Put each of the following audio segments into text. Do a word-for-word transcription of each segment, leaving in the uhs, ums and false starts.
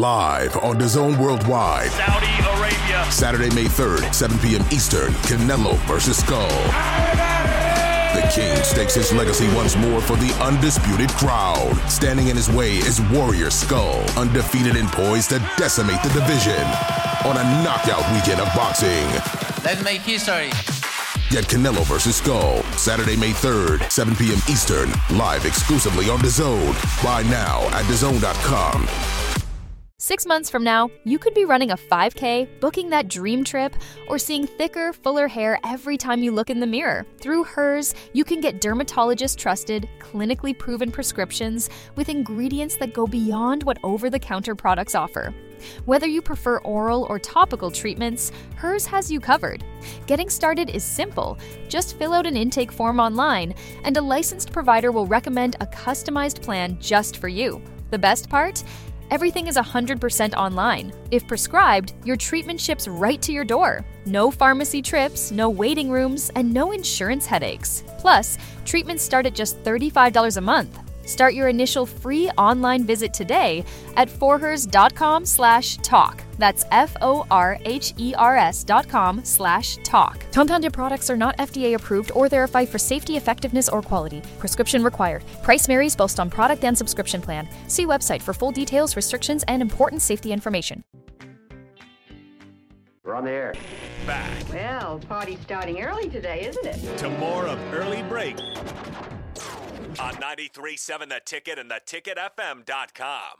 Live on DAZN Worldwide. Saudi Arabia. Saturday, May third, seven p.m. Eastern. Canelo versus Skull. The King stakes his legacy once more for the undisputed crowd. Standing in his way is Warrior Skull, undefeated and poised to decimate the division on a knockout weekend of boxing. Let's make history. Get Canelo versus Skull, Saturday, May third, seven p.m. Eastern, live exclusively on DAZN. Buy now at D A Z N dot com. Six months from now, you could be running a five K, booking that dream trip, or seeing thicker, fuller hair every time you look in the mirror. Through Hers, you can get dermatologist-trusted, clinically proven prescriptions with ingredients that go beyond what over-the-counter products offer. Whether you prefer oral or topical treatments, Hers has you covered. Getting started is simple. Just fill out an intake form online, and a licensed provider will recommend a customized plan just for you. The best part? Everything is one hundred percent online. If prescribed, your treatment ships right to your door. No pharmacy trips, no waiting rooms, and no insurance headaches. Plus, treatments start at just thirty-five dollars a month. Start your initial free online visit today at forhers dot com slash talk. That's F O R H E R S dot com slash talk. Compounded products are not F D A approved or verified for safety, effectiveness, or quality. Prescription required. Price varies based on product and subscription plan. See website for full details, restrictions, and important safety information. We're on the air. Back Well, party's starting early today, isn't it? to more of Early Break on ninety-three point seven The Ticket and the ticket f m dot com.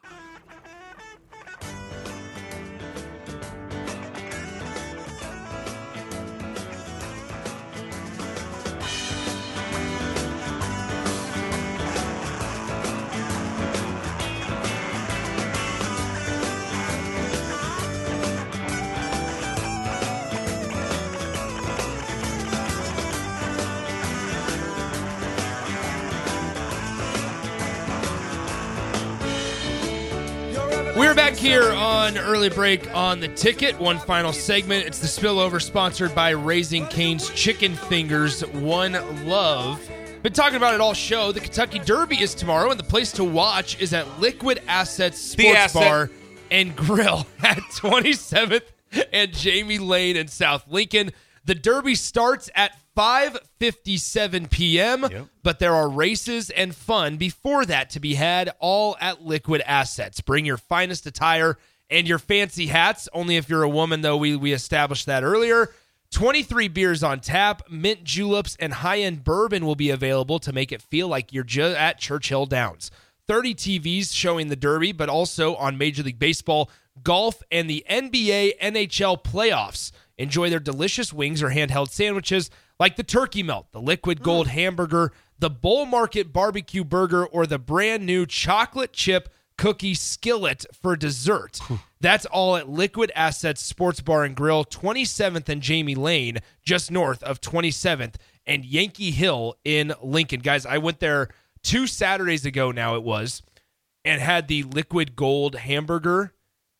We're back here on Early Break on The Ticket. One final segment. It's the spillover sponsored by Raising Cane's Chicken Fingers. One Love. Been talking about it all show. The Kentucky Derby is tomorrow, and the place to watch is at Liquid Assets Sports Asset. Bar and Grill at twenty-seventh and Jamie Lane in South Lincoln. The Derby starts at five fifty-seven p.m., Yep. but there are races and fun before that to be had, all at Liquid Assets. Bring your finest attire and your fancy hats, only if you're a woman, though we, we established that earlier. twenty-three beers on tap, mint juleps, and high-end bourbon will be available to make it feel like you're just at Churchill Downs. thirty T Vs showing the Derby, but also on Major League Baseball, golf, and the N B A N H L playoffs. Enjoy their delicious wings or handheld sandwiches like the Turkey Melt, the Liquid Gold mm. hamburger, the Bull Market barbecue burger, or the brand new chocolate chip cookie skillet for dessert. That's all at Liquid Assets Sports Bar and Grill, twenty-seventh and Jamie Lane, just north of twenty-seventh and Yankee Hill in Lincoln. Guys, I went there two Saturdays ago now it was, and had the Liquid Gold hamburger.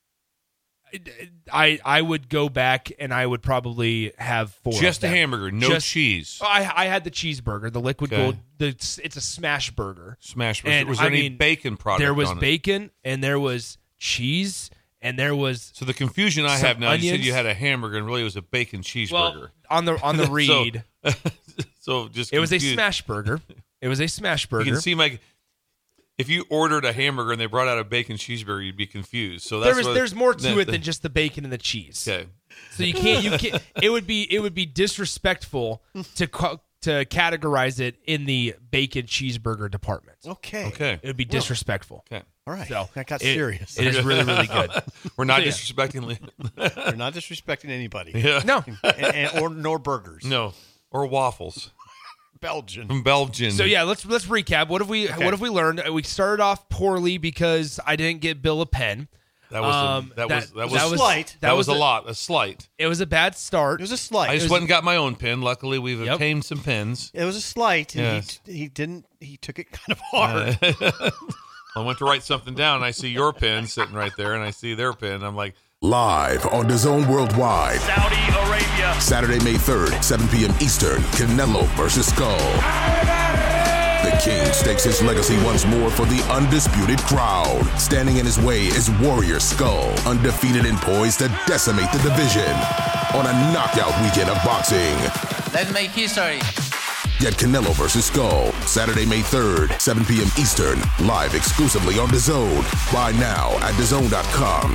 I I would go back and I would probably have four. Just of a them. hamburger, no Just, cheese. I I had the cheeseburger, the Liquid Okay. Gold. The, it's a smash burger. Smash. And, was there I any mean, bacon product There was on it? bacon and there was cheese and there was. So the confusion I some have now, you said onions. you had a hamburger and really it was a bacon cheeseburger. Well, on the on the read, so, so just it was a confused. smash burger. It was a smash burger. You can see my. If you ordered a hamburger and they brought out a bacon cheeseburger, you'd be confused. So that's there was what, there's more to that- it than just the bacon and the cheese. Okay. So you can't you can't. It would be it would be disrespectful to co- to categorize it in the bacon cheeseburger department. Okay. Okay. It would be disrespectful. Okay. All right. So that got it- serious. It is really really good. We're not So, yeah. disrespecting. We're not disrespecting anybody. Yeah. No. And, and, or nor burgers. No. Or waffles Belgian. from Belgian. So yeah, let's let's recap. What have we Okay. what have we learned? We started off poorly because I didn't get Bill a pen. that was Um, a, that, was that was that was slight. that, was, a a- lot. A slight. It was a bad start. It was a slight. I just was- went and got my own pen. Luckily, we've Yep. obtained some pens. It was a slight. And Yes. he, he didn't. He took it kind of hard. Uh, I went to write something down, and I see your pen sitting right there, and I see their pen. I'm like, Live on DAZN Worldwide. Saudi Arabia. Saturday, May third, seven p.m. Eastern. Canelo versus Skull. The King stakes his legacy once more for the undisputed crowd. Standing in his way is Warrior Skull, undefeated and poised to decimate the division on a knockout weekend of boxing. Let's make history. Get Canelo versus Skull, Saturday, May third, seven p.m. Eastern, live exclusively on DAZN. Buy now at D A Z N dot com.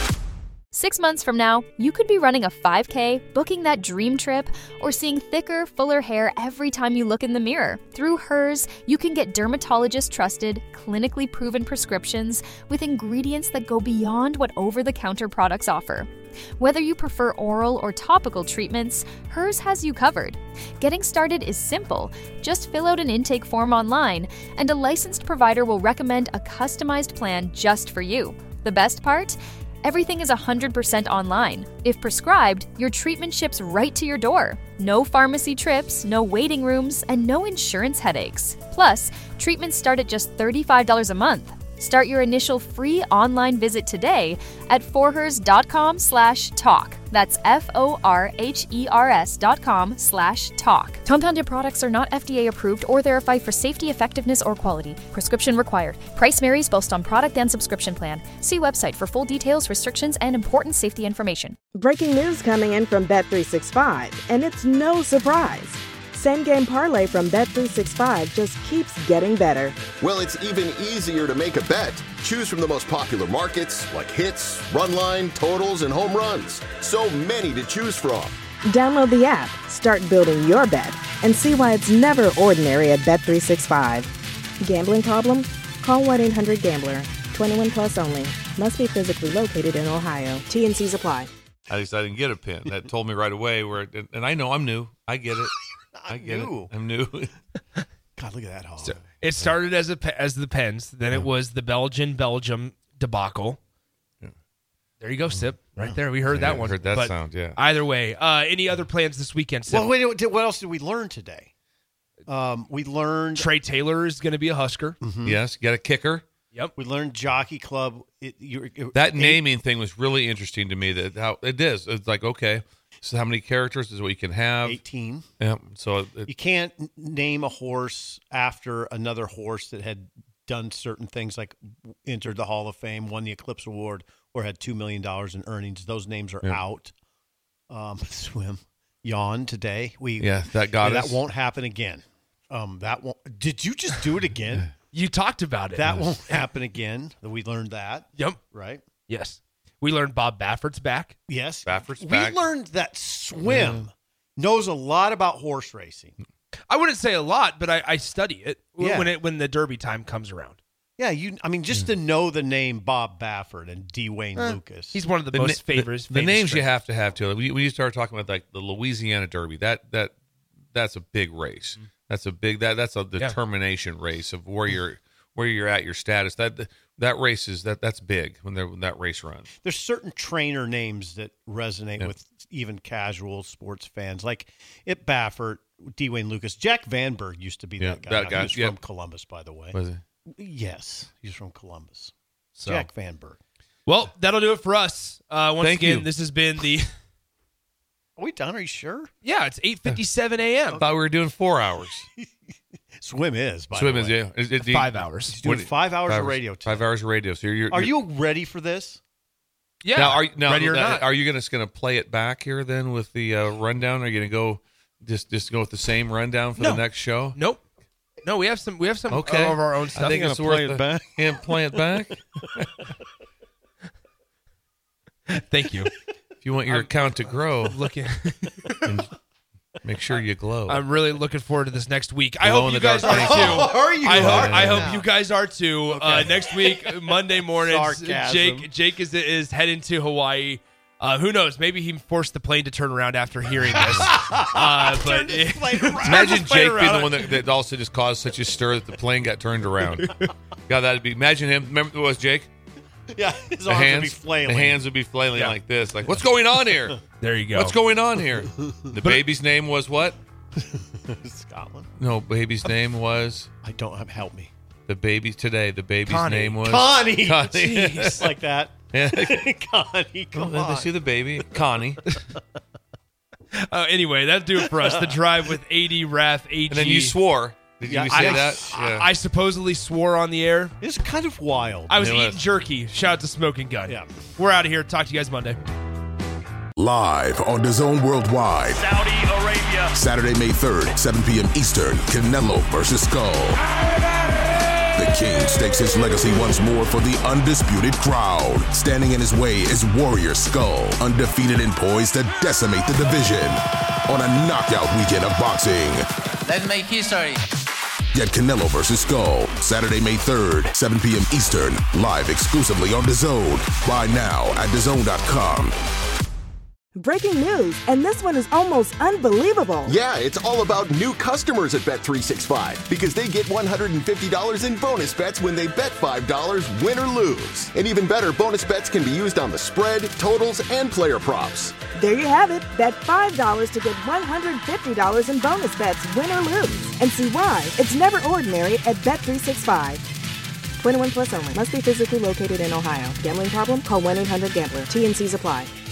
Six months from now, you could be running a five K, booking that dream trip, or seeing thicker, fuller hair every time you look in the mirror. Through Hers, you can get dermatologist-trusted, clinically proven prescriptions with ingredients that go beyond what over-the-counter products offer. Whether you prefer oral or topical treatments, Hers has you covered. Getting started is simple. Just fill out an intake form online, and a licensed provider will recommend a customized plan just for you. The best part? Everything is one hundred percent online. If prescribed, your treatment ships right to your door. No pharmacy trips, no waiting rooms, and no insurance headaches. Plus, treatments start at just thirty-five dollars a month. Start your initial free online visit today at forhers dot com slash talk. That's F O R H E R S dot com slash talk. Compounded products are not F D A approved or verified for safety, effectiveness, or quality. Prescription required. Price varies based on product and subscription plan. See website for full details, restrictions, and important safety information. Breaking news coming in from Bet three sixty-five, and it's no surprise. Same Game Parlay from Bet three sixty-five just keeps getting better. Well, it's even easier to make a bet. Choose from the most popular markets like hits, run line, totals, and home runs. So many to choose from. Download the app, start building your bet, and see why it's never ordinary at Bet three sixty-five. Gambling problem? Call one eight hundred gambler. twenty-one plus only. Must be physically located in Ohio. T and C's apply. At least I didn't get a pin. That told me right away. Where, and I know I'm new. I get it. I get new. it. I'm new. God, look at that hog. So it started as a pe- as the Pens, then it was the Belgian Belgium debacle. Yeah. There you go, Sip. Right there, we heard Yeah, that one. heard that But sound, yeah. Either way, uh, any other plans this weekend, Sip? Well, wait, what what else did we learn today? Um, we learned Trey Taylor is going to be a Husker. Mm-hmm. Yes, got a kicker. Yep. We learned Jockey Club. It, you, it, That eight, naming thing was really interesting to me. That how it is. It's like, okay, so how many characters is what you can have? eighteen. Yeah. So it, You can't n- name a horse after another horse that had done certain things, like entered the Hall of Fame, won the Eclipse Award, or had two million dollars in earnings. Those names are Yeah. out. Um, swim. Yawn today. We yeah, that got yeah, us. that won't happen again. Um, that won't. Did you just do it again? You talked about it. That won't happen again. We learned that. Yep. Right. Yes. We learned Bob Baffert's back. Yes. Baffert's we back. learned that Swim knows a lot about horse racing. I wouldn't say a lot, but I, I study it w- Yeah. when it when the Derby time comes around. Yeah, you. I mean, just to know the name Bob Baffert and D. Wayne Eh, Lucas. He's one of the, The, most na- favors. the, the famous names you trainers. have to have too. We we started talking about like the Louisiana Derby. That that that's a big race. That's a big that that's a determination race of where you're where you're at, your status. That that race is that that's big when, when that race runs. There's certain trainer names that resonate Yeah. with even casual sports fans, like it Baffert, D. Wayne Lucas, Jack Vanberg used to be Yeah, that guy. that guy, He's yeah. from Columbus, by the way. Was it? Yes, he's from Columbus. So. Jack Vanberg. Well, that'll do it for us. Uh, once Thank again, you. this has been the. Are we done? Are you sure? Yeah, it's eight fifty-seven a.m. I thought we were doing four hours. Swim is. By Swim the is way. yeah. Is it- Five hours. He's doing what- five hours of radio today. Five hours of radio. So you're. Are you're, you ready for this? Yeah. Now, are you, now, ready or now, not? Are you gonna just gonna play it back here then with the uh, rundown? Are you gonna go just just go with the same rundown for No. the next show? Nope. No, we have some. We have some Okay. of our own stuff. I think gonna it's play worth it the- back? Yeah, play it back. Thank you. If you want your account to grow, Looking. and make sure you glow. I'm really looking forward to this next week. I Glow hope in you the guys are dark. too. Are you? I hope, Yeah. I hope you guys are too. Uh, next week, Monday morning, Sarcasm. Jake Jake is is heading to Hawaii. Uh, who knows? Maybe he forced the plane to turn around after hearing this. uh, but Imagine Just play Jake being around. the one that, that also just caused such a stir that the plane got turned around. God, that'd be. Imagine him. Remember who it was Jake? Yeah, his The arms hands, would be flailing. the hands would be flailing Yeah. like this. Like, what's going on here? There you go. What's going on here? The baby's name was what? Scotland. No, baby's name was I don't have help me. the baby today. The baby's Connie. name was Connie. Connie. Jeez, like that. Yeah. Connie, come Well, on. they see the baby, Connie, Uh, anyway, that'll do it for us. The drive with A D, Raf, A G. and then you swore. Did Yeah, you I- say I- that? Yeah. I supposedly swore on the air. It's kind of wild. I was It eating was. jerky. Shout out to Smoking Gun. Yeah. We're out of here. Talk to you guys Monday. Live on DAZN Worldwide. Saudi Arabia. Saturday, May third, seven p.m. Eastern. Canelo versus Skull. The King stakes his legacy once more for the undisputed crowd. Standing in his way is Warrior Skull, undefeated and poised to decimate the division on a knockout weekend of boxing. Let's make history. Get Canelo versus Skull, Saturday, May third, seven p.m. Eastern, live exclusively on DAZN. Buy now at D A Z N dot com. Breaking news, and this one is almost unbelievable. Yeah, it's all about new customers at Bet three sixty-five because they get one hundred fifty dollars in bonus bets when they bet five dollars, win or lose. And even better, bonus bets can be used on the spread, totals, and player props. There you have it. Bet five dollars to get one hundred fifty dollars in bonus bets, win or lose. And see why it's never ordinary at Bet three sixty-five. twenty-one plus only. Must be physically located in Ohio. Gambling problem? Call one eight hundred gambler. T N Cs apply.